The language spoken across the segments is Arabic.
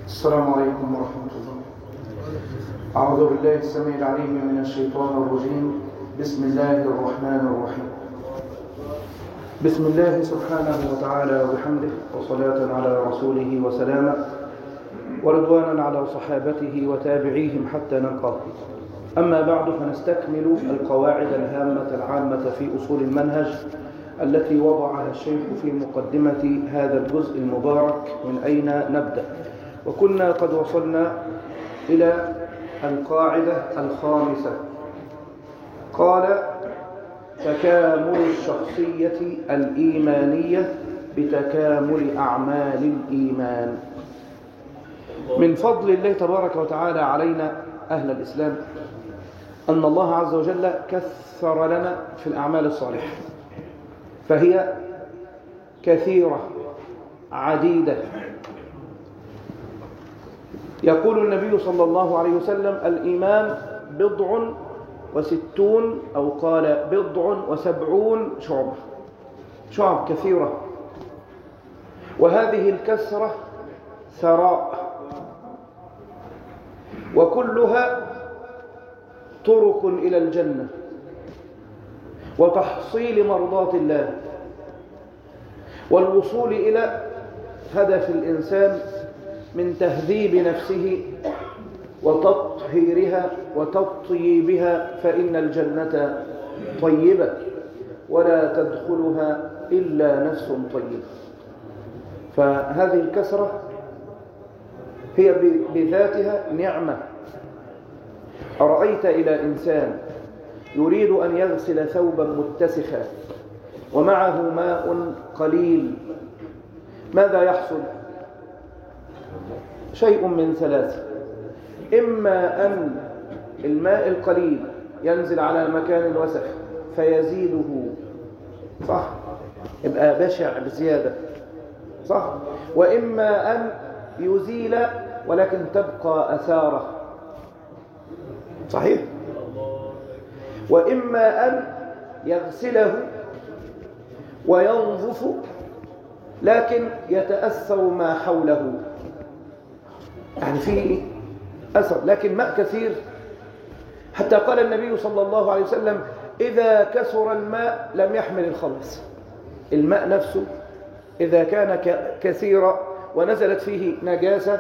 السلام عليكم ورحمة الله. أعوذ بالله السميع العليم من الشيطان الرجيم. بسم الله الرحمن الرحيم. بسم الله سبحانه وتعالى وبحمده، وصلاة على رسوله وسلاما، ورضوانا على صحابته وتابعيهم حتى نلقاه. أما بعد، فنستكمل القواعد الهامة العامة في أصول المنهج التي وضعها الشيخ في مقدمة هذا الجزء المبارك من أين نبدأ. وكنا قد وصلنا إلى القاعدة الخامسة. قال: تكامل الشخصية الإيمانية بتكامل أعمال الإيمان. من فضل الله تبارك وتعالى علينا أهل الإسلام أن الله عز وجل كثر لنا في الأعمال الصالحة، فهي كثيرة عديدة. يقول النبي صلى الله عليه وسلم: الإيمان 60 أو قال 70 شعبة، شعب كثيرة. وهذه الكثرة ثراء، وكلها طرق إلى الجنة وتحصيل مرضات الله والوصول إلى هدف الإنسان من تهذيب نفسه وتطهيرها وتطييبها، فإن الجنة طيبة ولا تدخلها إلا نفس طيبة. فهذه الكثرة هي بذاتها نعمة. أرأيت إلى إنسان يريد أن يغسل ثوبا متسخا ومعه ماء قليل، ماذا يحصل؟ شيء من ثلاثة: إما أن الماء القليل ينزل على مكان الوسخ فيزيده، صح، يبقى بشع بزيادة، صح، وإما أن يزيل ولكن تبقى أثاره، صحيح، وإما أن يغسله وينظف لكن يتأثر ما حوله، يعني فيه أثر لكن ماء كثير. حتى قال النبي صلى الله عليه وسلم: إذا كثر الماء لم يحمل الخبث. الماء نفسه إذا كان كثيرا ونزلت فيه نجاسة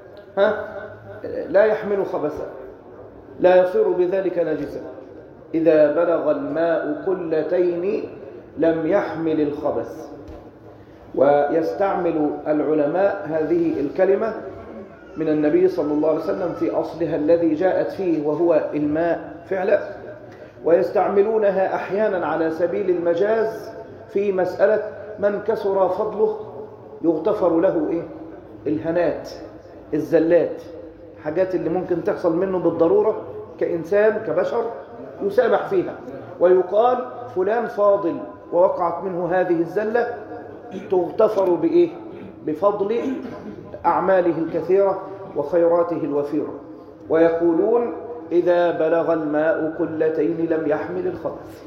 لا يحمل خبثا، لا يصير بذلك نجسا. إذا بلغ الماء قلتين لم يحمل الخبث. ويستعمل العلماء هذه الكلمة من النبي صلى الله عليه وسلم في أصلها الذي جاءت فيه وهو الماء فعلا، ويستعملونها أحيانا على سبيل المجاز في مسألة من كثر فضله يغتفر له الهنات، الزلات، حاجات اللي ممكن تحصل منه بالضرورة كإنسان كبشر يسامح فيها، ويقال فلان فاضل ووقعت منه هذه الزلة تغتفر بفضل أعماله الكثيرة وخيراته الوفيرة. ويقولون: إذا بلغ الماء قلتين لم يحمل الخبث.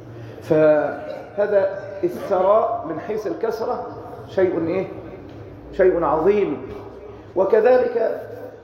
فهذا الثراء من حيث الكثرة شيء عظيم. وكذلك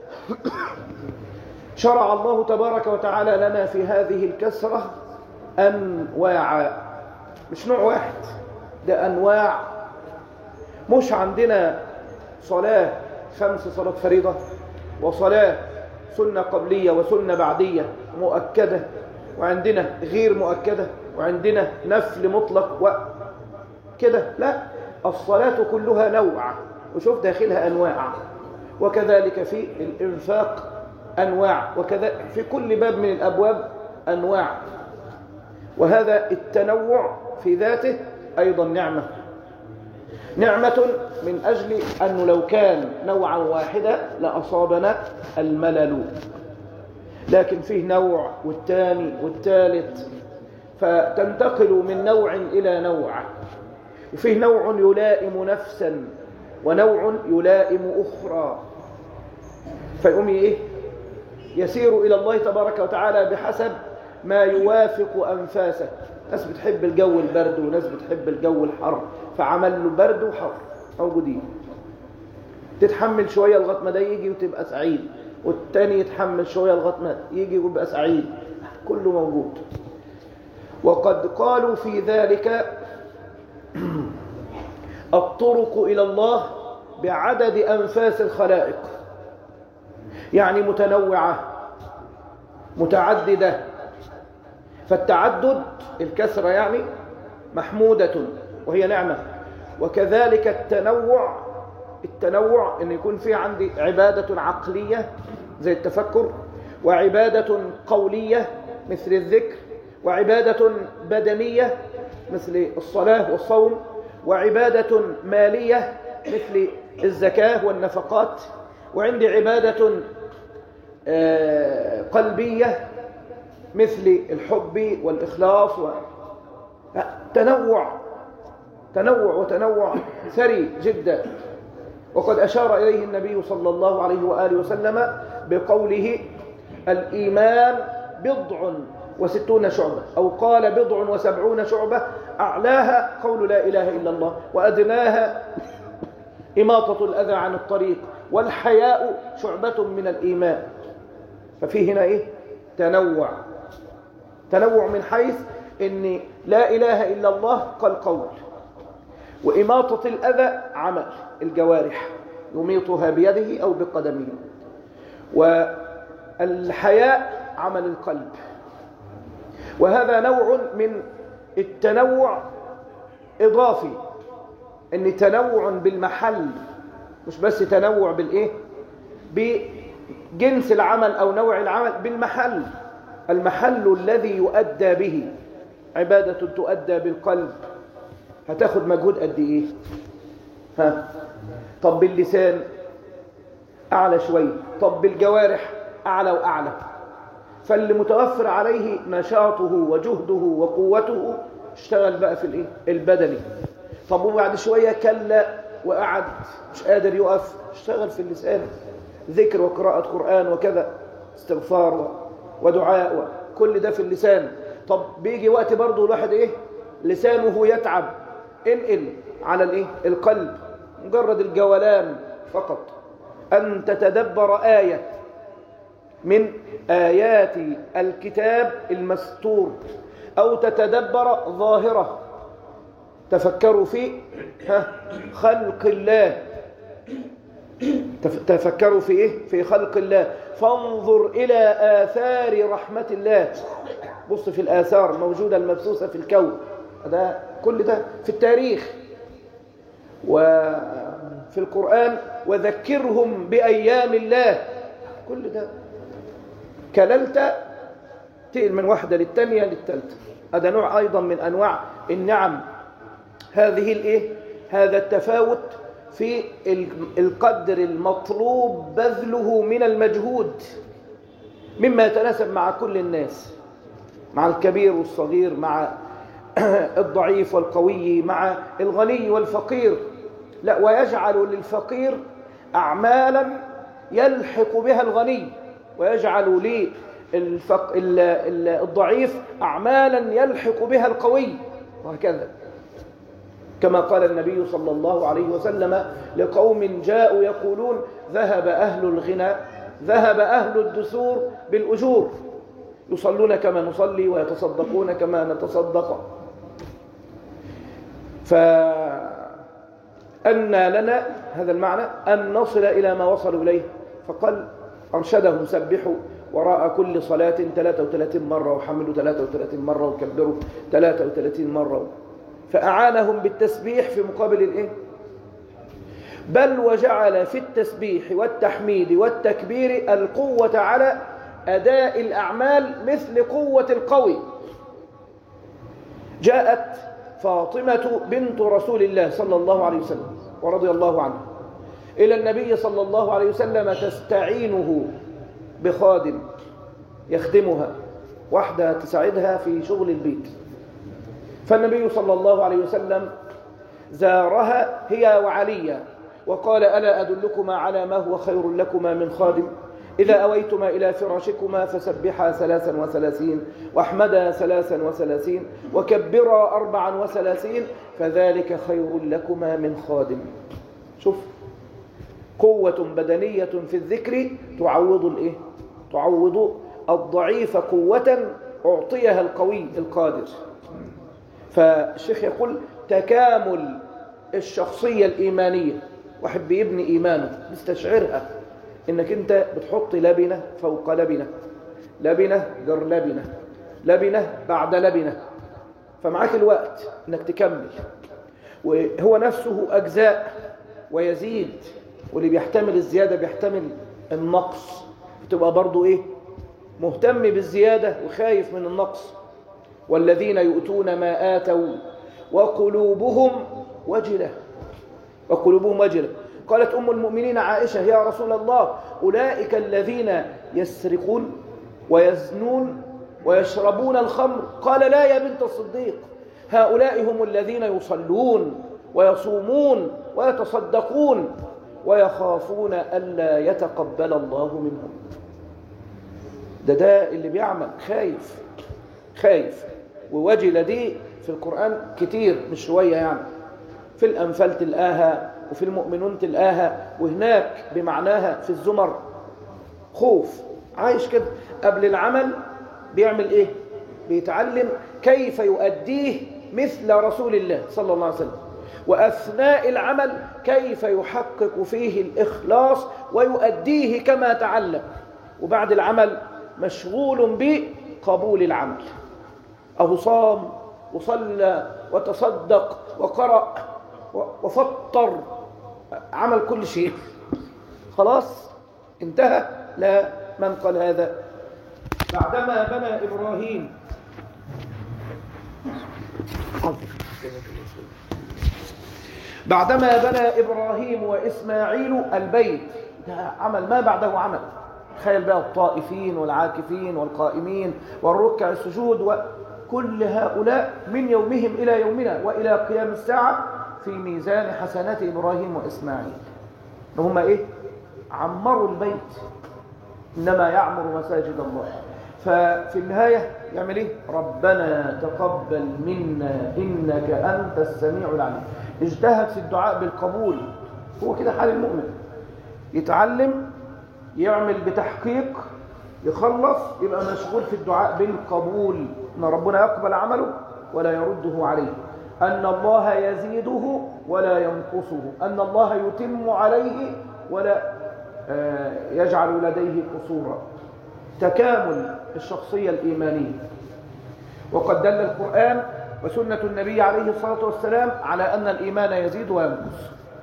شرع الله تبارك وتعالى لنا في هذه الكثرة أنواع، مش نوع واحد، ده أنواع. مش عندنا صلاة 5 صلاة فريضة وصلاة سنة قبلية وسنة بعدية مؤكدة، وعندنا غير مؤكدة، وعندنا نفل مطلق وكده. لا، الصلاة كلها نوع، وشوف داخلها أنواع. وكذلك في الإنفاق أنواع، وكذا في كل باب من الأبواب أنواع. وهذا التنوع في ذاته أيضا نعمة من أجل أنه لو كان نوعا واحدا لأصابنا الملل، لكن فيه نوع والثاني والثالث، فتنتقل من نوع إلى نوع. وفيه نوع يلائم نفسا ونوع يلائم أخرى، فيقوم يسير إلى الله تبارك وتعالى بحسب ما يوافق أنفاسه. ناس بتحب الجو البرد وناس بتحب الجو الحر، فعمل له برد وحر موجودين. تتحمل شوية لغاية ما ده يجي وتبقى سعيد، والتاني يتحمل شوية لغاية ما يجي ويبقى سعيد، كله موجود. وقد قالوا في ذلك الطرق إلى الله بعدد أنفاس الخلائق، يعني متنوعة متعددة. فالتعدد الكثرة يعني محمودة وهي نعمة، وكذلك التنوع أن يكون في عندي عبادة عقلية زي التفكر، وعبادة قولية مثل الذكر، وعبادة بدنية مثل الصلاة والصوم، وعبادة مالية مثل الزكاة والنفقات، وعندي عبادة قلبية مثل الحب والإخلاص تنوع ثري جدا. وقد أشار إليه النبي صلى الله عليه وآله وسلم بقوله الإيمان 60 شعبة، أو قال 70 شعبة، أعلاها قول لا إله إلا الله، وأدناها إماطة الأذى عن الطريق، والحياء شعبة من الإيمان. ففي هنا تنوع من حيث إن لا إله إلا الله قال قول، وإماطة الأذى عمل الجوارح يميطها بيده أو بقدمه، والحياء عمل القلب. وهذا نوع من التنوع إضافي، إن تنوع بالمحل، مش بس تنوع بجنس العمل أو نوع العمل، بالمحل، المحل الذي يؤدى به. عبادة تؤدى بالقلب هتاخد مجهود قد إيه؟ طب باللسان أعلى شوية، طب بالجوارح أعلى وأعلى. فاللي متوفر عليه نشاطه وجهده وقوته اشتغل بقى في البدني. طب وبعد شوية كلا وقعد مش قادر يقف، اشتغل في اللسان، ذكر وقراءة قرآن وكذا، استغفار ودعاء، كل ده في اللسان. طب بيجي وقت برضه الواحد لسانه يتعب، انقل على القلب، مجرد الجولان فقط، أن تتدبر آية من آيات الكتاب المستور، أو تتدبر ظاهرة، تفكروا في خلق الله، تفكروا في خلق الله، فانظر إلى آثار رحمة الله. بص في الآثار موجودة المبثوثة في الكون، ده كل ده في التاريخ وفي القرآن، وذكرهم بأيام الله، كل ده كللت تقل من واحدة للتانية للتالتة. هذا نوع أيضا من أنواع النعم، هذا التفاوت في القدر المطلوب بذله من المجهود، مما يتناسب مع كل الناس، مع الكبير والصغير، مع الضعيف والقوي، مع الغني والفقير. لا، ويجعل للفقير أعمالا يلحق بها الغني، ويجعل للضعيف أعمالا يلحق بها القوي، وهكذا. كما قال النبي صلى الله عليه وسلم لقوم جاءوا يقولون ذهب أهل الغنى، ذهب أهل الدثور بالأجور، يصلون كما نصلي ويتصدقون كما نتصدق، فأن لنا هذا المعنى أن نصل إلى ما وصلوا إليه. فقال أرشدهم سبحوا وراء كل صلاة 33 مرة، وحملوا 33 مرة، وكبروا 33 مرة، فأعانهم بالتسبيح في مقابل بل وجعل في التسبيح والتحميد والتكبير القوة على أداء الأعمال مثل قوة القوي. جاءت فاطمة بنت رسول الله صلى الله عليه وسلم ورضي الله عنه إلى النبي صلى الله عليه وسلم تستعينه بخادم يخدمها، واحدة تساعدها في شغل البيت. فالنبي صلى الله عليه وسلم زارها هي وعليا وقال ألا أدلكما على ما هو خير لكما من خادم؟ إذا أويتما إلى فراشكما فسبحا 33 واحمدا 33 وكبرا 34 فذلك خير لكما من خادم. شوف قوة بدنية في الذكر تعوض الإيه؟ تعوض الضعيف قوة أعطيها القوي القادر. فالشيخ يقول تكامل الشخصية الإيمانية، واحد بيبني إيمانه بيستشعرها، إنك أنت بتحط لبنة فوق لبنة، لبنة جر لبنة، لبنة بعد لبنة، فمعاك الوقت إنك تكمل. وهو نفسه أجزاء ويزيد، واللي بيحتمل الزيادة بيحتمل النقص، بتبقى برضو إيه؟ مهتم بالزيادة وخايف من النقص. والذين يؤتون ما آتوا وقلوبهم وجلة، وقلوبهم وجلة. قالت أم المؤمنين عائشة يا رسول الله أولئك الذين يسرقون ويزنون ويشربون الخمر؟ قال لا يا بنت الصديق، هؤلاء هم الذين يصلون ويصومون ويتصدقون ويخافون ألا يتقبل الله منهم. ده اللي بيعمل خايف. ووجل دي في القرآن كتير مش شوية يعني، في الأنفال تلقاها، وفي المؤمنون تلقاها، وهناك بمعناها في الزمر. خوف، عايش كده قبل العمل بيعمل ايه؟ بيتعلم كيف يؤديه مثل رسول الله صلى الله عليه وسلم، وأثناء العمل كيف يحقق فيه الإخلاص ويؤديه كما تعلم، وبعد العمل مشغول بقبول العمل. أهو صام وصلى وتصدق وقرأ وفطر، عمل كل شيء، خلاص انتهى. لا، من قال هذا؟ بعدما بنى إبراهيم وإسماعيل البيت، ده عمل ما بعده عمل. تخيل بقى الطائفين والعاكفين والقائمين والركع السجود، وكل هؤلاء من يومهم إلى يومنا وإلى قيام الساعة في ميزان حسنات إبراهيم وإسماعيل. هم إيه؟ عمروا البيت، إنما يعمر مساجد الله. ففي النهاية يعمل إيه؟ ربنا تقبل منا إنك أنت السميع العليم. اجتهد في الدعاء بالقبول. هو كده حال المؤمن، يتعلم، يعمل بتحقيق، يخلص، يبقى مشغول في الدعاء بالقبول، ان ربنا يقبل عمله ولا يرده عليه، ان الله يزيده ولا ينقصه، ان الله يتم عليه ولا يجعل لديه قصورا. تكامل الشخصية الإيمانية. وقد دل القرآن وسنة النبي عليه الصلاة والسلام على أن الإيمان يزيد وينقص،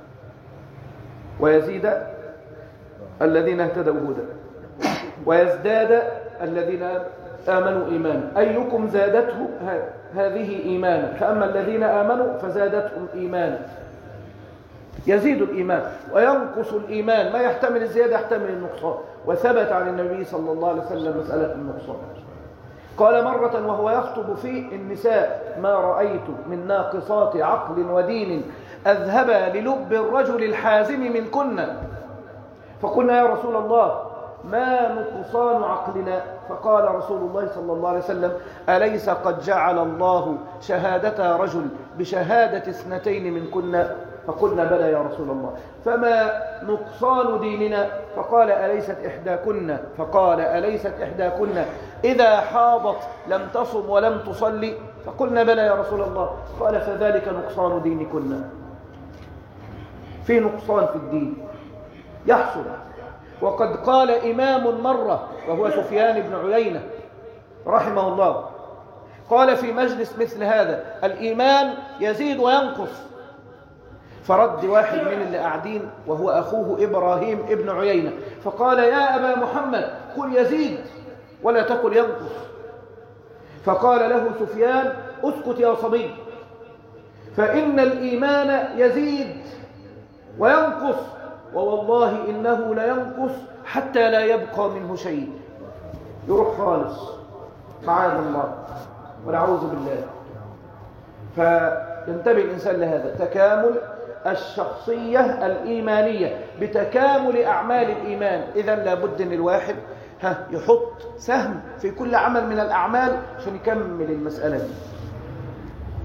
ويزيد الذين اهتدوا هدى، ويزداد الذين آمنوا إيمانا. أيكم زادته هذه إيمانا، فأما الذين آمنوا فزادتهم إيمانا. يزيد الإيمان وينقص الإيمان، ما يحتمل الزيادة يحتمل النقصان. وثبت عن النبي صلى الله عليه وسلم مسألة النقصان. قال مرة وهو يخطب في النساء ما رأيت من ناقصات عقل ودين أذهب للب الرجل الحازم منكن. فقلنا يا رسول الله ما نقصان عقلنا؟ فقال رسول الله صلى الله عليه وسلم أليس قد جعل الله شهادة رجل بشهادة اثنتين منكن؟ فقلنا بلى يا رسول الله. فما نقصان ديننا؟ فقال أليست إحداكن إذا حاضت لم تصم ولم تصلي؟ فقلنا بلى يا رسول الله. قال فذلك نقصان دينكن. في نقصان في الدين يحصل. وقد قال إمام مرة وهو سفيان بن عيينة رحمه الله، قال في مجلس مثل هذا الإيمان يزيد وينقص. فرد واحد من اللي قاعدين وهو أخوه إبراهيم ابن عيينة فقال يا أبا محمد قل يزيد ولا تقل ينقص. فقال له سفيان اسكت يا صبي، فإن الإيمان يزيد وينقص، ووالله إنه لينقص حتى لا يبقى منه شيء، يروح خالص معاذ الله ونعوذ بالله. فينتبه الإنسان لهذا، تكامل الشخصية الإيمانية بتكامل أعمال الإيمان. إذن لابد أن الواحد يحط سهم في كل عمل من الأعمال عشان يكمل المسألة دي.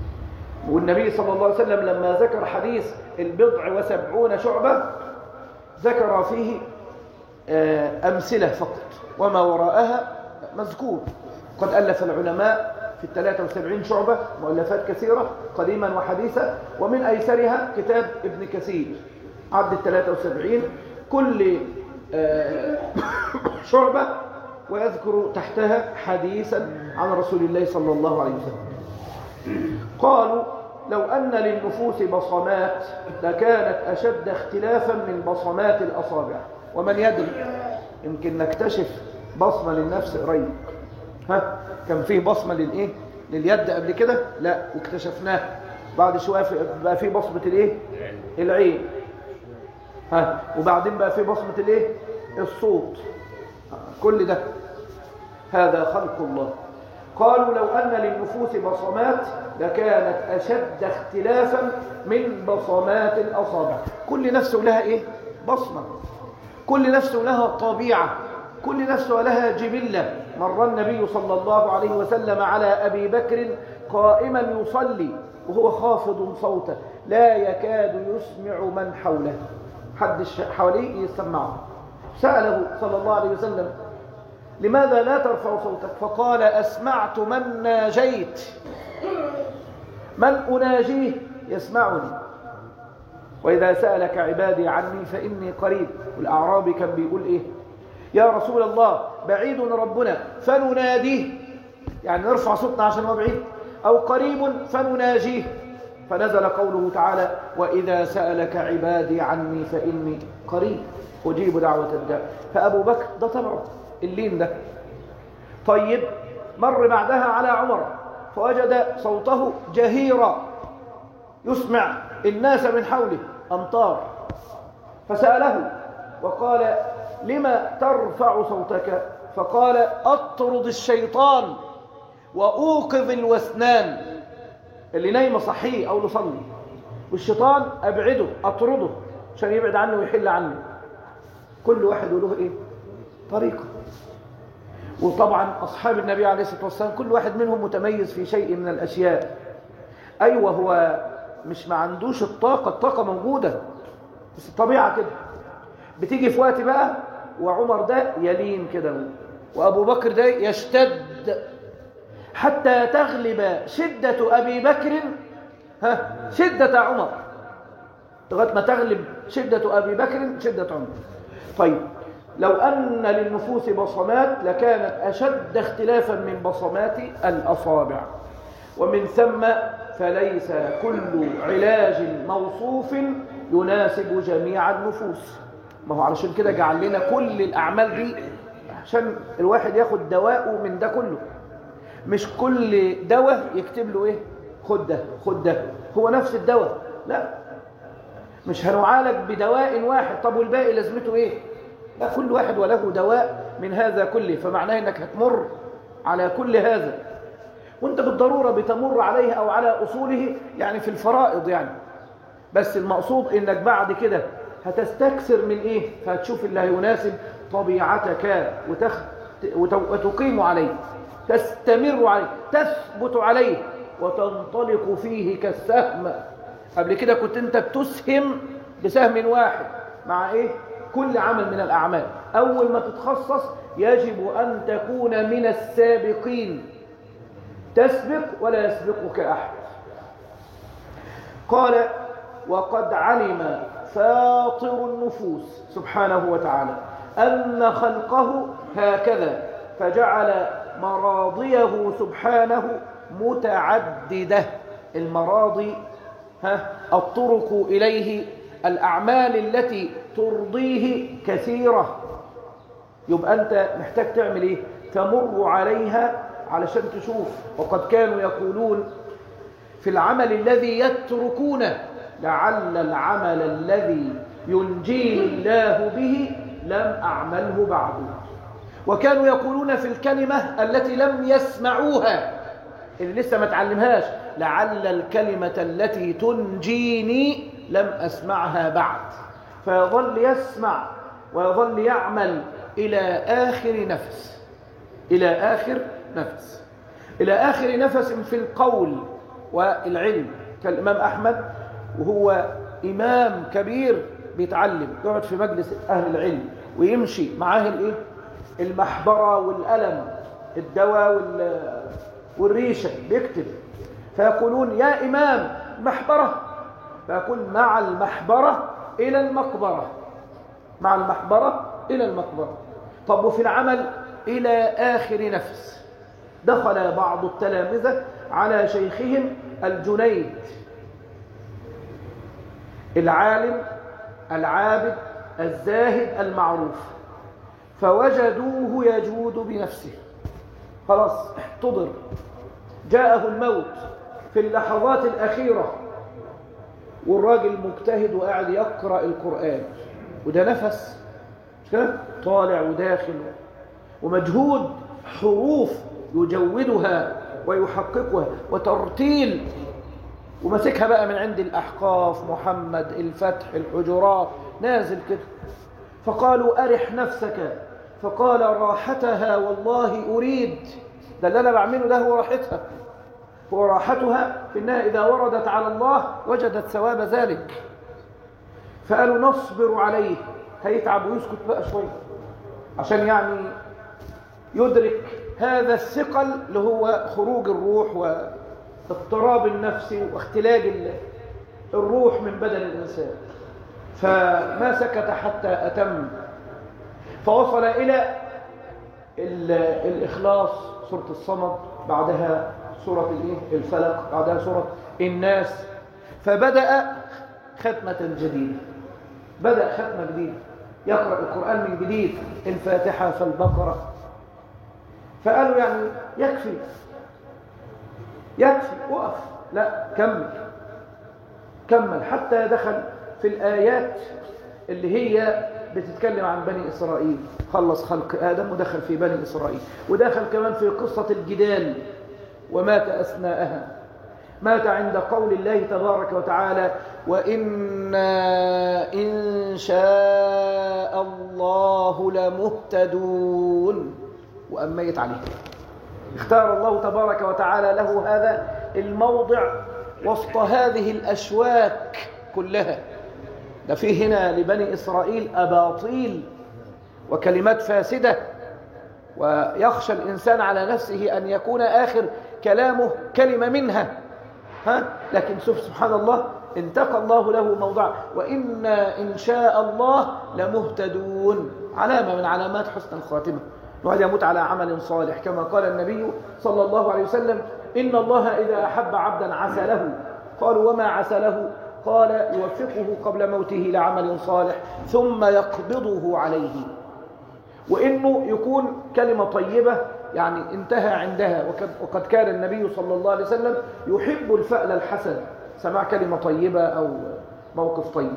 والنبي صلى الله عليه وسلم لما ذكر حديث 70 شعبة ذكر فيه أمثلة فقط، وما وراءها مذكور. قد ألف العلماء في 73 شعبة مؤلفات كثيرة قديما وحديثا، ومن أيسرها كتاب ابن كثير عدد 73، كل شعبة ويذكر تحتها حديثا عن رسول الله صلى الله عليه وسلم. قالوا لو أن للنفوس بصمات لكانت أشد اختلافا من بصمات الأصابع. ومن يدري يمكن نكتشف بصمة للنفس قريب. كان فيه بصمة للإيه؟ لليد قبل كده؟ لا، واكتشفناه بعد شوية بقى فيه بصمة الإيه؟ العين. وبعدين بقى فيه بصمة الإيه؟ الصوت. كل ده هذا خلق الله. قالوا لو أن للنفوس بصمات لكانت أشد اختلافا من بصمات الأصابع. كل نفس لها إيه؟ بصمة. كل نفس لها طبيعة، كل نفس لها جبلة. مر النبي صلى الله عليه وسلم على أبي بكر قائما يصلي وهو خافض صوته لا يكاد يسمع من حوله، حد حواليه يسمعه. سأله صلى الله عليه وسلم لماذا لا ترفع صوتك؟ فقال أسمعت من ناجيت، من أناجيه يسمعني. وإذا سألك عبادي عني فإني قريب. والأعرابي كان بيقول إيه؟ يا رسول الله بعيد ربنا فنناديه، يعني نرفع صوتنا عشان هو بعيد، أو قريب فنناجيه. فنزل قوله تعالى وإذا سألك عبادي عني فإني قريب أجيب دعوة الداع. فأبو بكر ده طبعه اللين ده. طيب مر بعدها على عمر فوجد صوته جهيرا يسمع الناس من حوله أمطار، فسأله وقال لما ترفع صوتك؟ فقال أطرد الشيطان وأوقظ الوسنان، اللي نايم صحيه أو لصلي، والشيطان أبعده أطرده عشان يبعد عنه ويحل عنه. كل واحد له إيه؟ طريقة. وطبعا أصحاب النبي عليه الصلاة والسلام كل واحد منهم متميز في شيء من الأشياء. أيوة هو مش ما عندوش الطاقة موجودة، بس الطبيعة كده بتيجي في وقت بقى، وعمر ده يلين كده وأبو بكر ده يشتد حتى تغلب شدة أبي بكر شدة عمر، لغاية ما تغلب شدة أبي بكر شدة عمر. طيب لو أن للنفوس بصمات لكانت أشد اختلافا من بصمات الأصابع. ومن ثم فليس كل علاج موصوف يناسب جميع النفوس. ما هو علشان كده جعل لنا كل الأعمال دي عشان الواحد ياخد دواءه من ده كله، مش كل دواء يكتب له ايه خد ده هو نفس الدواء. لا، مش هنعالج بدواء واحد. طب والباقي لازمته ايه؟ لا، كل واحد وله دواء من هذا كله، فمعناه انك هتمر على كل هذا وانت بالضرورة بتمر عليه او على اصوله، يعني في الفرائض يعني. بس المقصود انك بعد كده هتستكثر من ايه؟ فهتشوف اللي هيناسب طبيعتك وتقيم عليه، تستمر عليه، تثبت عليه، وتنطلق فيه كالسهم. قبل كده كنت انت بتسهم بسهم واحد مع ايه؟ كل عمل من الأعمال. أول ما تتخصص يجب أن تكون من السابقين، تسبق ولا يسبقك أحد. قال وقد علم فاطر النفوس سبحانه وتعالى أن خلقه هكذا، فجعل مراضيه سبحانه متعددة. المراضي الطرق إليه، الأعمال التي ترضيه كثيرة. يبقى أنت محتاج تعمل إيه؟ تمر عليها علشان تشوف. وقد كانوا يقولون في العمل الذي يتركونه لعل العمل الذي ينجيه الله به لم أعمله بعد. وكانوا يقولون في الكلمة التي لم يسمعوها، اللي لسه ما تعلمهاش، لعل الكلمة التي تنجيني لم أسمعها بعد. فيظل يسمع ويظل يعمل إلى آخر نفس، إلى آخر نفس، إلى آخر نفس في القول والعلم. كالإمام أحمد وهو إمام كبير بيتعلم يقعد في مجلس أهل العلم ويمشي معاه الإيه؟ المحبرة والقلم، الدواء والريشة، بيكتب، فيقولون يا إمام محبرة، فيقول مع المحبرة إلى المقبرة، مع المحبرة إلى المقبرة. طب وفي العمل إلى آخر نفس. دخل بعض التلامذة على شيخهم الجنيد، العالم العابد الزاهد المعروف، فوجدوه يجود بنفسه، خلاص احتضر، جاءه الموت في اللحظات الأخيرة، والراجل مجتهد وقاعد يقرأ القرآن، وده نفس طالع وداخل ومجهود، حروف يجودها ويحققها وترتيل، ومسكها بقى من عند الأحقاف، محمد، الفتح، الحجرات، نازل كده. فقالوا أرح نفسك، فقال راحتها والله أريد، ده اللي أنا بعمله ده هو راحتها، هو راحتها في أنها إذا وردت على الله وجدت ثواب ذلك. فقالوا نصبر عليه، هيتعب ويسكت بقى شوية عشان يعني يدرك هذا الثقل اللي هو خروج الروح واضطراب النفس واختلاج الروح من بدن الإنسان. فما سكت حتى أتم، فوصل إلى الإخلاص، سورة الصمد، بعدها سورة الفلق، بعدها سورة الناس، فبدأ ختمة جديدة، بدأ ختمة جديدة، يقرأ القرآن من جديد، الفاتحة فالبقرة. فقالوا يعني يكفي وقف، لا كمل حتى دخل في الآيات اللي هي بتتكلم عن بني إسرائيل، خلص خلق آدم ودخل في بني إسرائيل، ودخل كمان في قصة الجدال ومات أثناءها، مات عند قول الله تبارك وتعالى وإنا إن شاء الله لمهتدون، وأميت عليه. اختار الله تبارك وتعالى له هذا الموضع وسط هذه الأشواك كلها. ده فيه هنا لبني إسرائيل أباطيل وكلمات فاسدة، ويخشى الإنسان على نفسه أن يكون آخر كلامه كلمة منها، لكن سبحان الله انتقى الله له موضع وإنا إن شاء الله لمهتدون، علامة من علامات حسن الخاتمة، وهذا يموت على عمل صالح، كما قال النبي صلى الله عليه وسلم إن الله إذا أحب عبدا عسله. قالوا وما عسله؟ قال يوفقه قبل موته لعمل صالح ثم يقبضه عليه، وإنه يكون كلمة طيبة يعني انتهى عندها. وقد كان النبي صلى الله عليه وسلم يحب الفأل الحسن، سمع كلمة طيبة أو موقف طيب.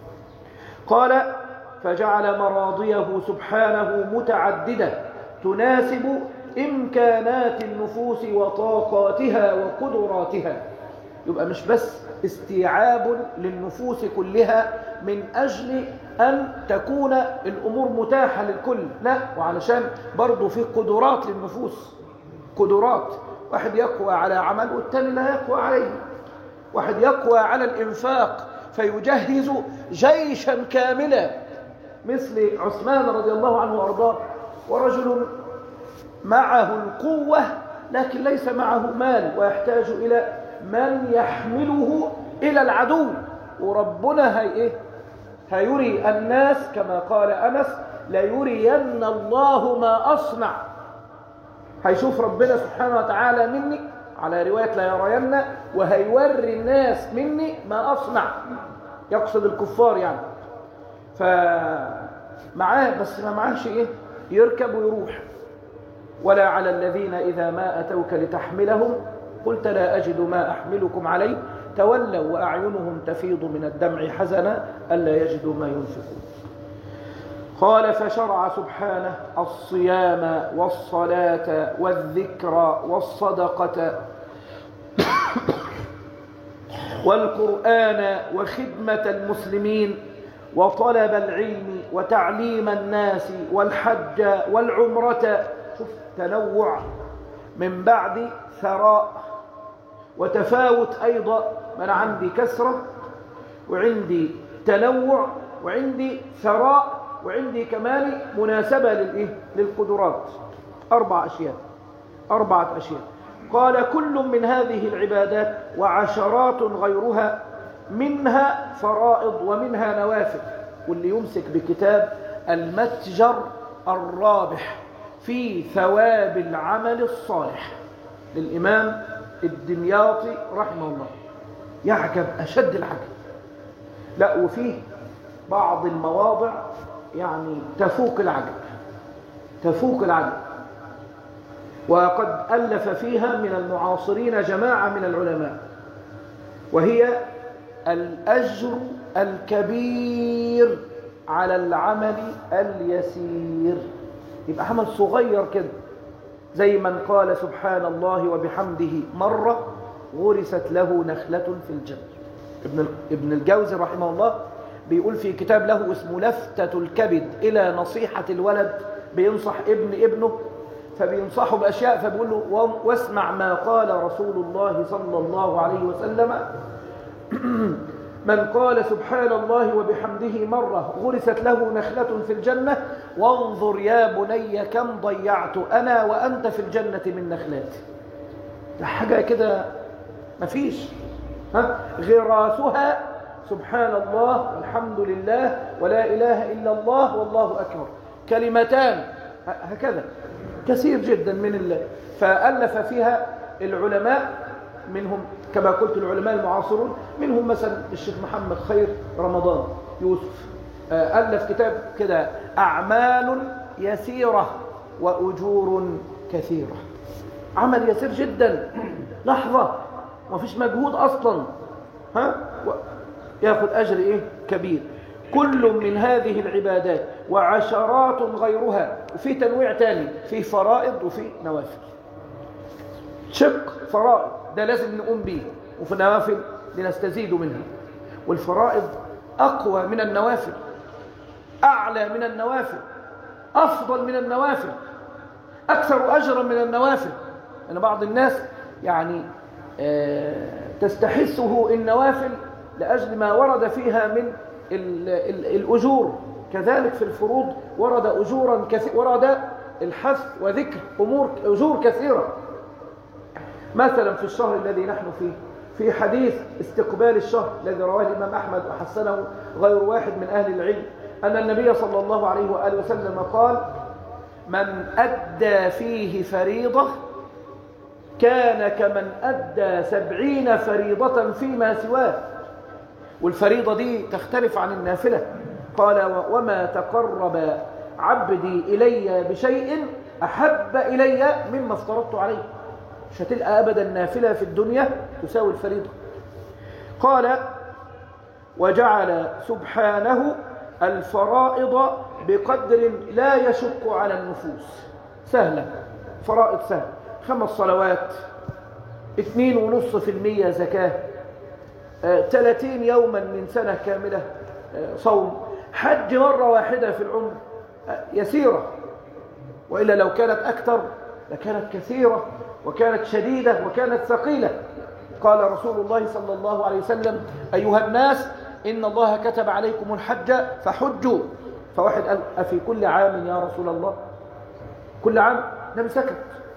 قال فجعل مراضيه سبحانه متعددة تناسب إمكانات النفوس وطاقاتها وقدراتها، يبقى مش بس استيعاب للنفوس كلها من أجل أن تكون الأمور متاحة للكل، لا، وعلشان برضو في قدرات للنفوس، قدرات، واحد يقوى على عمل والتاني لا يقوى عليه، واحد يقوى على الإنفاق فيجهز جيشا كاملا مثل عثمان رضي الله عنه وأرضاه، ورجل معه القوة لكن ليس معه مال ويحتاج إلى من يحمله إلى العدو، وربنا هيري الناس كما قال أنس ليرين الله ما أصنع، هيشوف ربنا سبحانه وتعالى مني، على رواية لا يرين، وهيوري الناس مني ما أصنع، يقصد الكفار يعني. فمعاه بس ما معاهش يركب ويروح. ولا على الذين إذا ما أتوك لتحملهم قلت لا أجد ما أحملكم عليه تولوا وأعينهم تفيض من الدمع حزنا ألا يجدوا ما ينفقون. قال فشرع سبحانه الصيام والصلاة والذكر والصدقة والقرآن وخدمة المسلمين وطلب العلم وتعليم الناس والحج والعمرة. شوف تنوع من بعد ثراء وتفاوت أيضا، من عندي كسرة وعندي تنوع وعندي ثراء، وعندي كمان مناسبة للقدرات. 4 أشياء، 4 أشياء. قال كل من هذه العبادات وعشرات غيرها، منها فرائض ومنها نوافل. واللي يمسك بكتاب المتجر الرابح في ثواب العمل الصالح للإمام الدمياطي رحمه الله يعجب أشد العجب. لا، وفيه بعض المواضع يعني تفوق العجب، تفوق العجب. وقد ألف فيها من المعاصرين جماعة من العلماء، وهي الأجر الكبير على العمل اليسير. يبقى عمل صغير كده، زي من قال سبحان الله وبحمده مرة غرست له نخلة في الجنة. ابن الجوزي رحمه الله بيقول في كتاب له اسمه لفتة الكبد إلى نصيحة الولد، بينصح ابنه، فبينصحه بأشياء، فبيقول له واسمع ما قال رسول الله صلى الله عليه وسلم: من قال سبحان الله وبحمده مرة غرست له نخلة في الجنة، وانظر يا بني كم ضيعت أنا وأنت في الجنة من نخلات. حاجة كده مفيش، غراسها سبحان الله والحمد لله ولا إله إلا الله والله أكبر، كلمتان هكذا، كثير جدا من الله. فألف فيها العلماء، منهم كما قلت العلماء المعاصرون، منهم مثلا الشيخ محمد خير رمضان يوسف، ألف كتاب كده أعمال يسيرة وأجور كثيرة. عمل يسير جدا، لحظة ما فيش مجهود أصلا، يأخذ أجر كبير. كل من هذه العبادات وعشرات غيرها. وفي تنويع تاني، في فرائض وفي نوافل. شق فرائض ده لازم نقوم به، وفي نوافل لنستزيد منها. والفرائض أقوى من النوافل، أعلى من النوافل، أفضل من النوافل، أكثر أجرا من النوافل. أن بعض الناس يعني تستحسه النوافل لأجل ما ورد فيها من الأجور. كذلك في الفروض ورد أجورا كثير، ورد الحث وذكر أجور كثيرة. مثلا في الشهر الذي نحن فيه، في حديث استقبال الشهر الذي رواه الإمام أحمد وحسنه غير واحد من أهل العلم، أن النبي صلى الله عليه وآله وسلم قال: من أدى فيه فريضة كان كمن أدى 70 فريضة فيما سواه. والفريضة دي تختلف عن النافلة. قال: وما تقرب عبدي إلي بشيء أحب إلي مما افترضت عليه. مش هتلقى أبدا نافلة في الدنيا تساوي الفريضة. قال: وجعل سبحانه الفرائض بقدر لا يشق على النفوس. سهلة، فرائض سهلة، 5 صلوات، 2.5% زكاة، 30 يوما من سنة كاملة صوم، حج مرة واحدة في العمر، يسيرة. وإلا لو كانت أكثر لكانت كثيرة وكانت شديدة وكانت ثقيلة. قال رسول الله صلى الله عليه وسلم: أيها الناس إن الله كتب عليكم الحج فحجوا. فواحد قال: أفي كل عام يا رسول الله؟ كل عام؟ النبي سكت.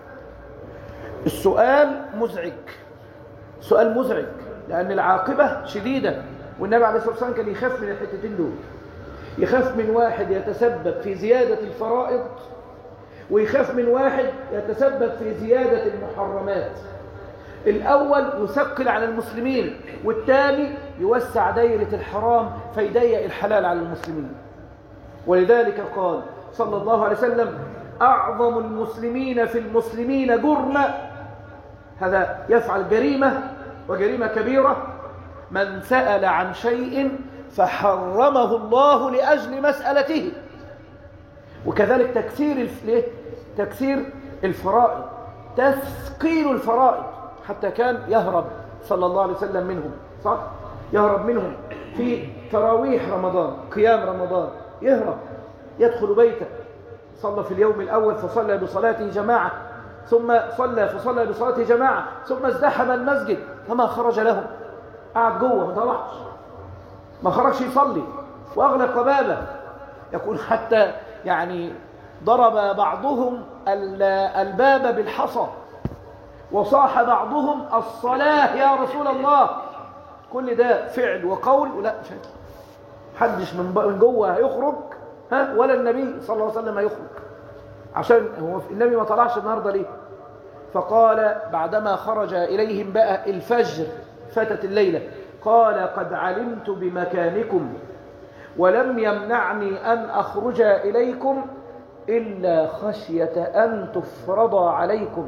السؤال مزعج، سؤال مزعج، لأن العاقبة شديدة. والنبي عليه الصلاة والسلام كان يخاف من الحتتين دول، يخاف من واحد يتسبب في زيادة الفرائض، ويخاف من واحد يتسبب في زيادة المحرمات. الأول يثقل على المسلمين، والثاني يوسع دائرة الحرام فيضيق الحلال على المسلمين. ولذلك قال صلى الله عليه وسلم: أعظم المسلمين في المسلمين جرما، هذا يفعل جريمة وجريمة كبيرة، من سأل عن شيء فحرمه الله لأجل مسألته. وكذلك تكثير الفرائض، تثقيل الفرائض، حتى كان يهرب صلى الله عليه وسلم منهم، صح؟ يهرب منهم في تراويح رمضان، قيام رمضان، يهرب، يدخل بيته. صلى في اليوم الأول فصلى بصلاته جماعة، ثم فصلى بصلاته جماعة، ثم ازدحم المسجد فما خرج لهم، قعد جوه ما طلعش، ما خرجش يصلي، وأغلق بابه. يقول حتى يعني ضرب بعضهم الباب بالحصى، وصاح بعضهم الصلاة يا رسول الله. كل ده فعل وقول، ولا حدش من جوه هيخرج ولا النبي صلى الله عليه وسلم هيخرج، عشان هو النبي ما طلعش النهارده ليه؟ فقال بعدما خرج إليهم بقى الفجر، فتت الليلة، قال قد علمت بمكانكم ولم يمنعني أن أخرج إليكم إلا خشية أن تفرض عليكم.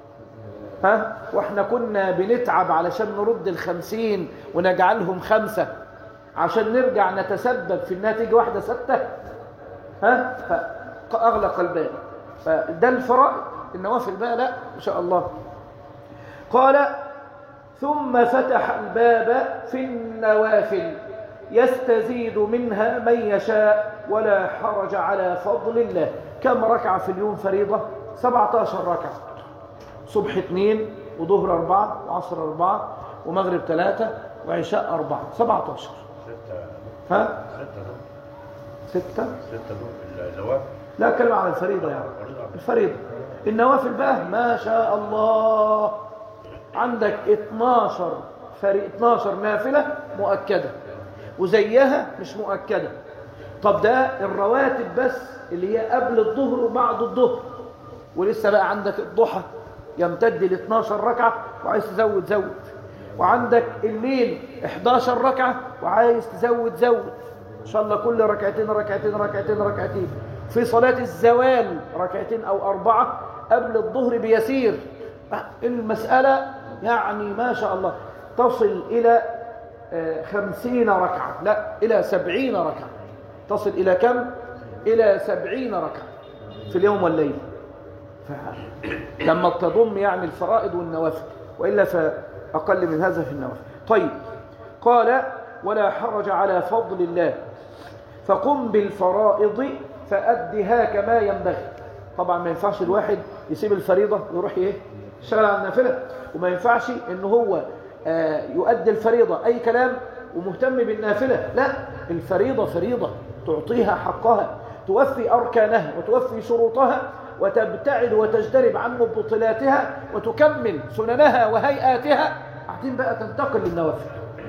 وإحنا كنا بنتعب علشان نرد 50 ونجعلهم 5 عشان نرجع نتسبب في إنها تيجي واحدة 6. فأغلق الباب. فده الفرائض. النوافل بقى لا إن شاء الله. قال ثم فتح الباب في النوافل يستزيد منها من يشاء ولا حرج على فضل الله. كم ركعة في اليوم فريضة؟ 17 ركعة. صبح 2 وظهر 4 وعصر 4 ومغرب 3 وعشاء 4. 17. 6 النوافل. لا أتكلم عن الفريضة يعني. الفريضة. النوافل بقى ما شاء الله عندك 12 نافلة مؤكدة وزيها مش مؤكدة. طب ده الرواتب بس اللي هي قبل الظهر وبعد الظهر، ولسه بقى عندك الضحى يمتد ل 12 ركعة وعايز تزود زود، وعندك الليل 11 ركعة وعايز تزود زود إن شاء الله كل ركعتين ركعتين ركعتين ركعتين. في صلاة الزوال 2 أو 4 قبل الظهر بيسير. المسألة يعني ما شاء الله تصل إلى 50 ركعة، لا إلى 70 ركعة. تصل إلى كم؟ إلى 70 ركعة في اليوم والليل. لما تضم يعني الفرائض والنوافل، وإلا فأقل من هذا في النوافل. طيب قال ولا حرج على فضل الله فقم بالفرائض فأدها كما ينبغي. طبعا ما ينفعش الواحد يسيب الفريضة ويروح يشتغل على النافلة، وما ينفعش إنه هو يؤدي الفريضة أي كلام ومهتم بالنافلة. لا، الفريضة فريضة تعطيها حقها، توفي أركانها وتوفي شروطها وتبتعد وتجتنب عن مبطلاتها وتكمل سننها وهيئاتها. بعدين بقى تنتقل للنوافل.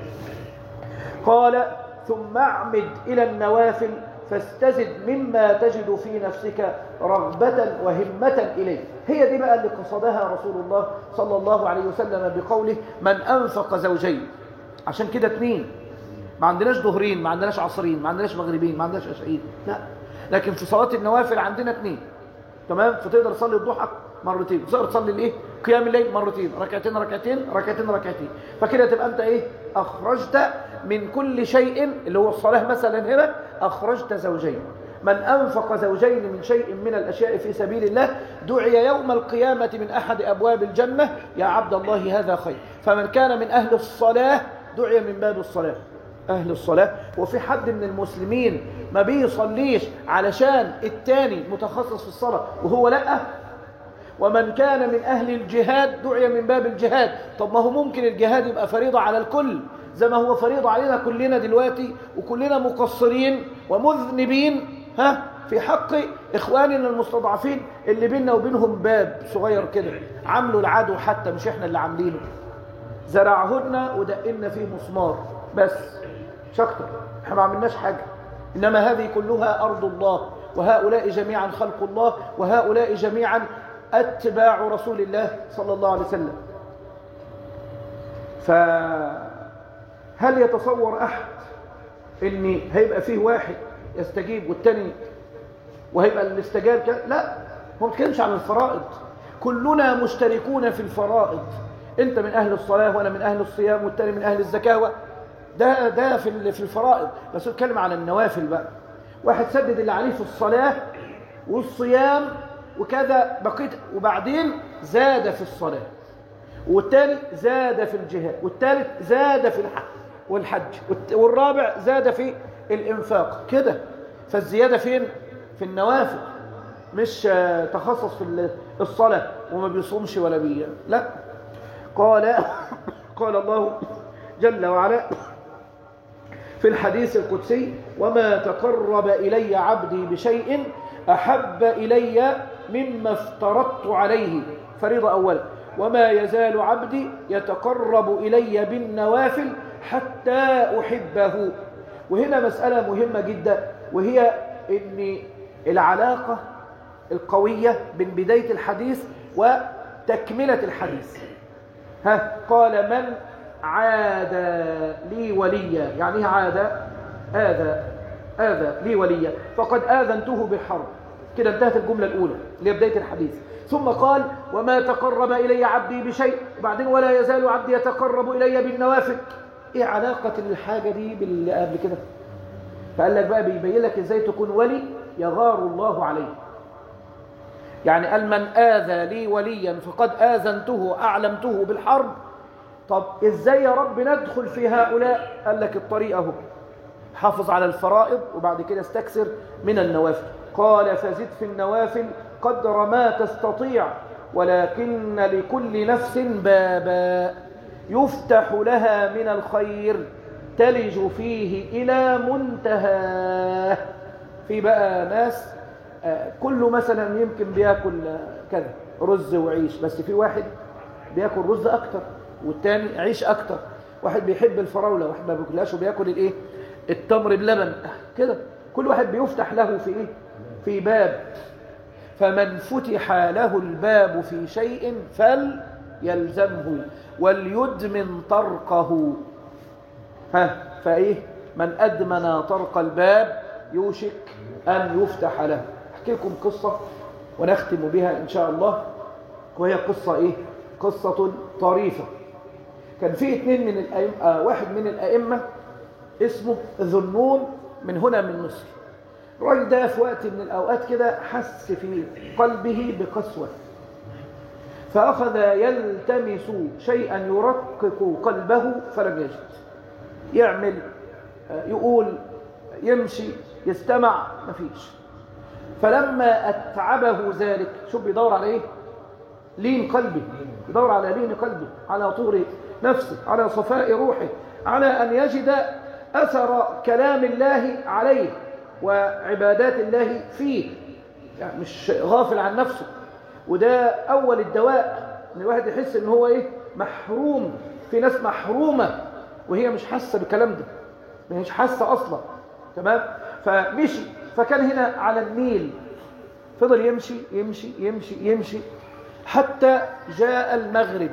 قال ثم اعمد إلى النوافل فاستزد مما تجد في نفسك رغبة وهمة إليه. هي دي بقى اللي قصدها رسول الله صلى الله عليه وسلم بقوله من أنفق زوجين. عشان كده 2، ما عندناش ظهرين، ما عندناش عصرين، ما عندناش مغربين، ما عندناش عشاءين، لا. لكن في صلاة النوافل عندنا 2. تمام. فتقدر تصلي الضحى مرتين، تقدر تصلي قيام الليل مرتين، ركعتين ركعتين ركعتين ركعتين. فكده تبقى انت اخرجت من كل شيء اللي هو الصلاة مثلا هنا اخرجت زوجين. من انفق زوجين من شيء من الاشياء في سبيل الله دعي يوم القيامة من احد ابواب الجنة يا عبد الله هذا خير. فمن كان من اهل الصلاة دعي من باب الصلاة. أهل الصلاة. وفي حد من المسلمين ما بيصليش علشان التاني متخصص في الصلاة وهو لأ. ومن كان من أهل الجهاد دعي من باب الجهاد. طب ما هو ممكن الجهاد يبقى فريضة على الكل زي ما هو فريضة علينا كلنا دلوقتي، وكلنا مقصرين ومذنبين في حق إخواننا المستضعفين اللي بيننا وبينهم باب صغير كده عملوا العدو، حتى مش إحنا اللي عاملينه، زرعهن ودقنا فيه مسمار بس مش أكتر. إحنا ما عملناش حاجة. إنما هذه كلها أرض الله، وهؤلاء جميعا خلق الله، وهؤلاء جميعا أتباع رسول الله صلى الله عليه وسلم. فهل يتصور أحد إن هيبقى فيه واحد يستجيب والتاني وهيبقى الاستجاب لا، هو متكلمش عن الفرائض. كلنا مشتركون في الفرائض. أنت من أهل الصلاة وأنا من أهل الصيام والتاني من أهل الزكاة. ده في الفرائض. بس اتكلم عن النوافل بقى. واحد سدد اللي عليه في الصلاة والصيام وكذا بقيت، وبعدين زاد في الصلاة، والتاني زاد في الجهاد، والتالت زاد في والحج، والرابع زاد في الإنفاق كده. فالزيادة فين؟ في النوافل، مش تخصص في الصلاة وما بيصومش ولا لا. قال الله جل وعلا في في الحديث القدسي: وما تقرب إلي عبدي بشيء أحب إلي مما افترضت عليه، فريضة أولا. وما يزال عبدي يتقرب إلي بالنوافل حتى أحبه. وهنا مسألة مهمة جدا، وهي أن العلاقة القوية بين بداية الحديث وتكملة الحديث. قال: من عاد لي وليا، يعني ايه عاد؟ آذى لي وليا فقد آذنته بالحرب. كده انتهت الجملة الأولى اللي هي بداية الحديث. ثم قال: وما تقرب إلي عبدي بشيء، وبعدين: ولا يزال عبدي يتقرب إلي بالنوافل. ايه علاقة الحاجة دي باللي قبل كده؟ فقال لك بقى بيبين لك ازاي تكون ولي يغار الله عليه. يعني قال: من آذى لي وليا فقد آذنته، أعلمته بالحرب. طب ازاي يا رب ندخل في هؤلاء؟ قال لك الطريقة اهو: حافظ على الفرائض وبعد كده استكثر من النوافل. قال: فزد في النوافل قدر ما تستطيع، ولكن لكل نفس بابا يفتح لها من الخير تلج فيه إلى منتهى. في بقى ناس كله مثلا يمكن بياكل كذا رز وعيش، بس في واحد بياكل رز أكتر والتاني عيش أكتر. واحد بيحب الفراولة، واحد ما بياكلهاش وبياكل الإيه؟ التمر بلبن كده. كل واحد بيفتح له في إيه؟ في باب. فمن فتح له الباب في شيء فليلزمه وليدمن طرقه. فإيه؟ من أدمن طرق الباب يوشك أن يفتح له. أحكي لكم قصة ونختم بها إن شاء الله، وهي قصة إيه؟ قصة طريفة. كان في اثنين من الأئمة، واحد من الأئمة اسمه ذنون من هنا من مصر. الراجل ده في وقت من الأوقات كده حس في قلبه بقسوة، فأخذ يلتمس شيئا يرقق قلبه فلم يجد. يعمل، يقول، يمشي، يستمع، مفيش. فلما أتعبه ذلك، شو بيدور على إيه؟ لين قلبه، يدور على لين قلبه، على طور نفسه، على صفاء روحه، على أن يجد أثر كلام الله عليه وعبادات الله فيه، يعني مش غافل عن نفسه. وده أول الدواء، إن الواحد يحس إن هو إيه؟ محروم. في ناس محرومة وهي مش حاسة بالكلام ده، مش حاسة أصلا. تمام؟ فمشي، فكان هنا على النيل، فضل يمشي يمشي يمشي يمشي حتى جاء المغرب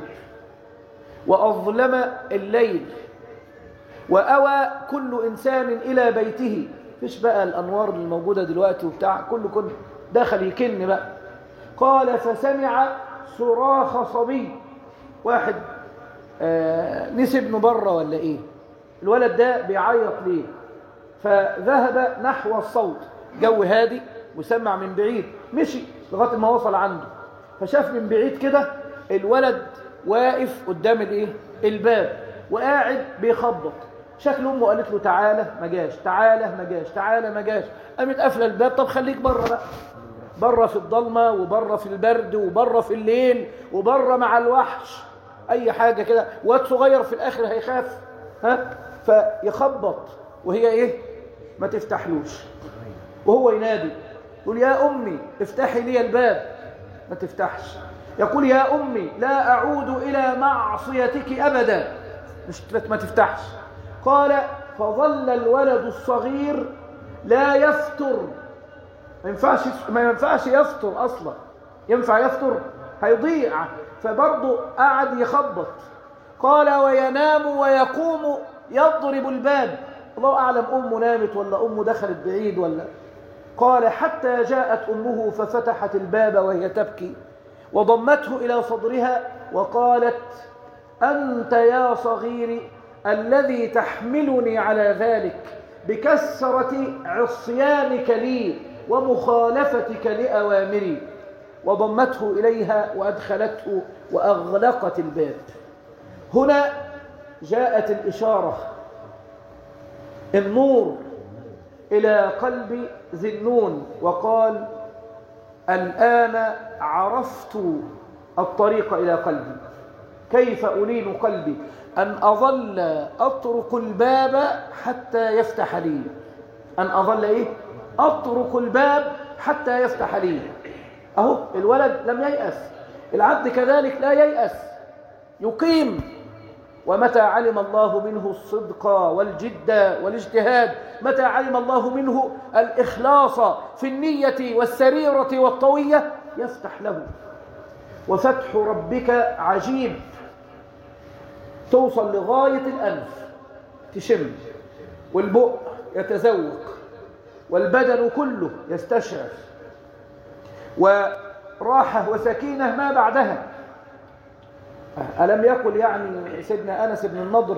وأظلم الليل، وأوى كل إنسان إلى بيته. فيش بقى الأنوار الموجودة دلوقتي وبتاع، كله دخل يكن بقى. قال: فسمع صراخ صبي، واحد نسي ابنه بره ولا إيه، الولد ده بيعيط ليه. فذهب نحو الصوت، جو هادي وسمع من بعيد، مشي لغاية ما وصل عنده، فشاف من بعيد كده الولد واقف قدام الايه؟ الباب، وقاعد بيخبط. شكل امه قالت له: تعالى، ما جاش، تعالى، ما جاش، تعالى، ما جاش. قامت قافله الباب: طب خليك بره بقى، بره في الضلمه، وبره في البرد، وبره في الليل، وبره مع الوحش، اي حاجه كده. واد صغير في الاخر هيخاف، فيخبط وهي ايه؟ ما تفتحلوش. وهو ينادي يقول: يا امي افتحي لي الباب، ما تفتحش. يقول: يا امي لا اعود الى معصيتك ابدا، ما تفتحش. قال: فظل الولد الصغير لا يفطر. ما ينفعش يفطر اصلا، ينفع يفطر؟ هيضيع. فبرضه قعد يخبط. قال: وينام ويقوم يضرب الباب. الله اعلم امه نامت ولا امه دخلت بعيد ولا. قال: حتى جاءت امه ففتحت الباب وهي تبكي، وضمته الى صدرها وقالت: انت يا صغيري الذي تحملني على ذلك بكثرة عصيانك لي ومخالفتك لأوامري. وضمته إليها وأدخلته وأغلقت الباب. هنا جاءت الإشارة، النور إلى قلب ذي النون، وقال: الآن عرفت الطريق إلى قلبي، كيف ألين قلبي. أن أظل أطرق الباب حتى يفتح لي. أن أظل إيه؟ أطرق الباب حتى يفتح لي. أهو الولد لم ييأس، العبد كذلك لا ييأس، يقيم. ومتى علم الله منه الصدق والجد والاجتهاد، متى علم الله منه الإخلاص في النية والسريرة والطوية، يفتح له. وفتح ربك عجيب، توصل لغاية الأنف تشم، والبؤ يتذوق، والبدن كله يستشعر، وراحة وسكينة ما بعدها. ألم يقل يعني سيدنا أنس بن النضر: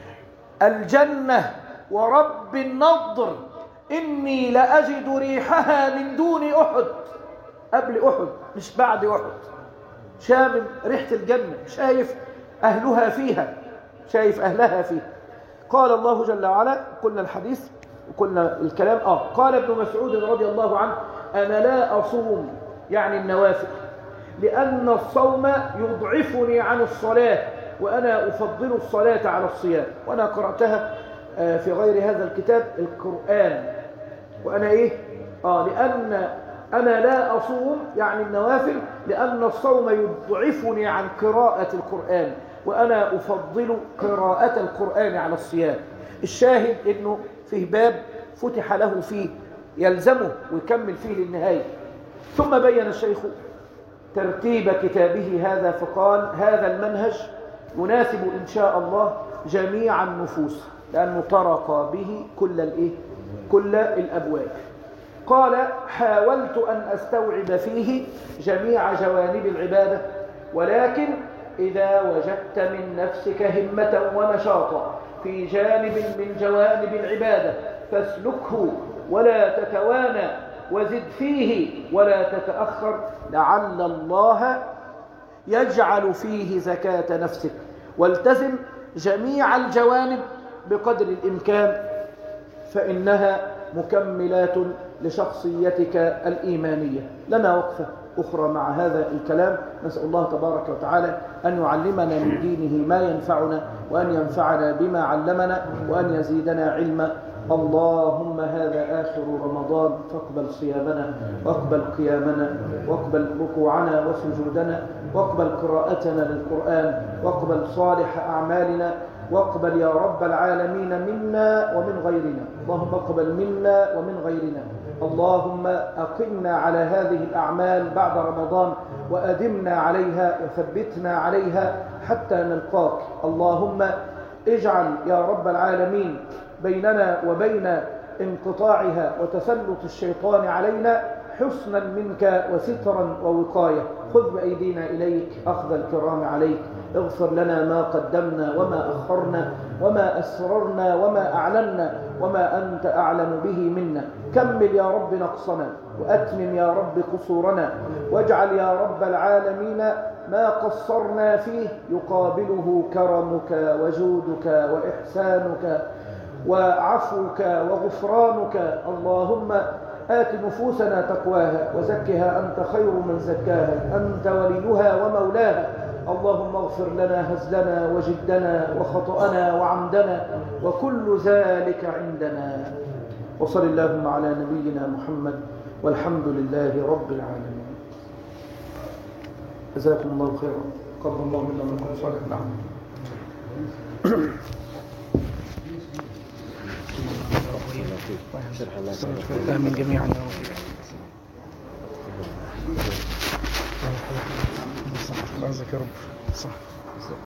الجنة ورب النضر إني لأجد ريحها من دون أحد. قبل أحد مش بعد أحد، شامم ريحة الجنة، شايف أهلها فيها، شايف أهلها فيها. قال الله جل وعلا، قلنا الحديث وقلنا الكلام. قال ابن مسعود رضي الله عنه: أنا لا أصوم، يعني النوافل، لأن الصوم يضعفني عن الصلاة، وأنا أفضل الصلاة على الصيام. وأنا قرأتها في غير هذا الكتاب، القرآن. وأنا إيه؟ لأن أنا لا أصوم، يعني النوافل، لأن الصوم يضعفني عن قراءة القرآن، وأنا أفضل قراءة القرآن على الصيام. الشاهد إنه فيه باب فتح له فيه يلزمه ويكمل فيه للنهاية. ثم بين الشيخ ترتيب كتابه هذا فقال: هذا المنهج يناسب إن شاء الله جميع النفوس، لأنه طرق به كل الأبواب. قال: حاولت أن أستوعب فيه جميع جوانب العبادة، ولكن إذا وجدت من نفسك همة ونشاطا في جانب من جوانب العبادة فاسلكه ولا تتوانى، وزد فيه ولا تتأخر، لعل الله يجعل فيه زكاة نفسك. والتزم جميع الجوانب بقدر الإمكان، فإنها مكملات لشخصيتك الإيمانية. لنا وقفة أخرى مع هذا الكلام. نسأل الله تبارك وتعالى أن يعلمنا من دينه ما ينفعنا، وأن ينفعنا بما علمنا، وأن يزيدنا علما. اللهم هذا آخر رمضان، فاقبل صيامنا، واقبل قيامنا، واقبل ركوعنا وسجودنا، واقبل قراءتنا للقرآن، واقبل صالح أعمالنا، واقبل يا رب العالمين منا ومن غيرنا. اللهم اقبل منا ومن غيرنا. اللهم أقمنا على هذه الأعمال بعد رمضان، وأدمنا عليها وثبتنا عليها حتى نلقاك. اللهم اجعل يا رب العالمين بيننا وبين انقطاعها وتسلط الشيطان علينا حسنا منك وسترا ووقاية. خذ بأيدينا إليك أخذ الكرام عليك. اغفر لنا ما قدمنا وما أخرنا وما أسررنا وما أعلنا وما أنت أعلم به منا. كمل يا رب نقصنا، وأتمم يا رب قصورنا، واجعل يا رب العالمين ما قصرنا فيه يقابله كرمك وجودك وإحسانك وعفوك وغفرانك. اللهم آت نفوسنا تقواها وزكها أنت خير من زكاها، أنت وليها ومولاها. اللهم اغفر لنا هزلنا وجدنا وخطأنا وعمدنا وكل ذلك عندنا. وصل اللهم على نبينا محمد، والحمد لله رب العالمين. جزاكم الله خيرا. قبل الله منا ومنكم صالح الأعمال. آمين جميعا يا رب. الله يجزاك يا رب. صح.